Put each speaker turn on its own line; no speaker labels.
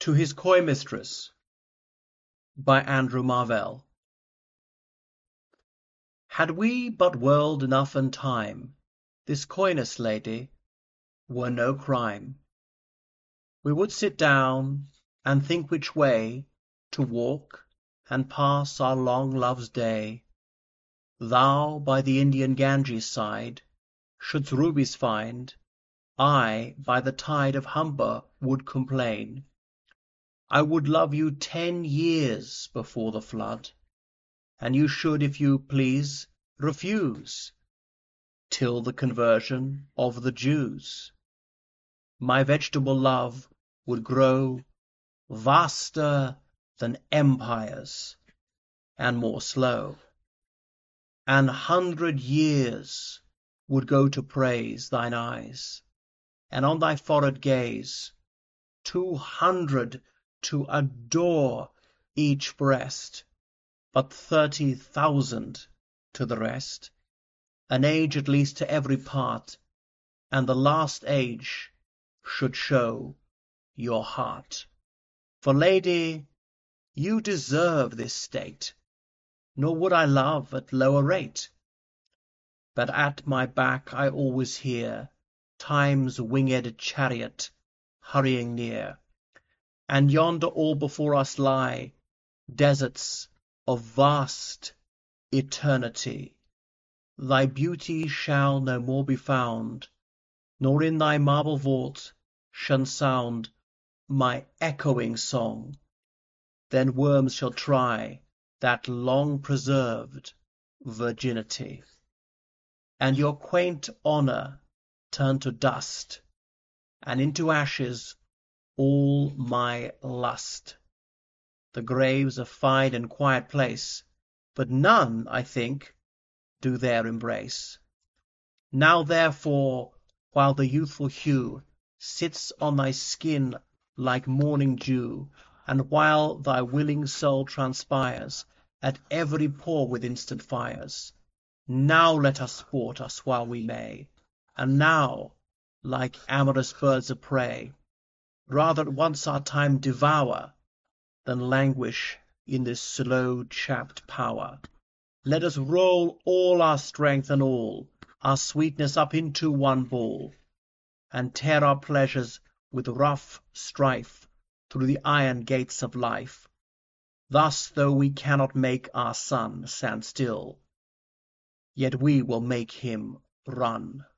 To his Coy Mistress, by Andrew Marvell. Had we but world enough and time, this coyness, lady, were no crime. We would sit down and think which way to walk and pass our long love's day. Thou by the Indian Ganges side shouldst rubies find, I by the tide of Humber would complain. I would love you 10 years before the flood, and you should, if you please, refuse, till the conversion of the Jews. My vegetable love would grow vaster than empires, and more slow. 100 years would go to praise thine eyes, and on thy forehead gaze, 200 to adore each breast, but 30,000 to the rest. An age at least to every part, and the last age should show your heart. For, lady, you deserve this state, nor would I love at lower rate. But at my back I always hear Time's winged chariot hurrying near, and yonder all before us lie deserts of vast eternity. Thy beauty shall no more be found, nor in thy marble vault shall sound my echoing song. Then worms shall try that long preserved virginity, and your quaint honour turn to dust, and into ashes all my lust. The grave's a fine and quiet place, but none, I think, do there embrace. Now therefore, while the youthful hue sits on thy skin like morning dew, and while thy willing soul transpires at every pore with instant fires, now let us sport us while we may, and now, like amorous birds of prey, rather at once our time devour, than languish in this slow chapped power. Let us roll all our strength and all our sweetness up into one ball, and tear our pleasures with rough strife through the iron gates of life. Thus, though we cannot make our sun stand still, yet we will make him run.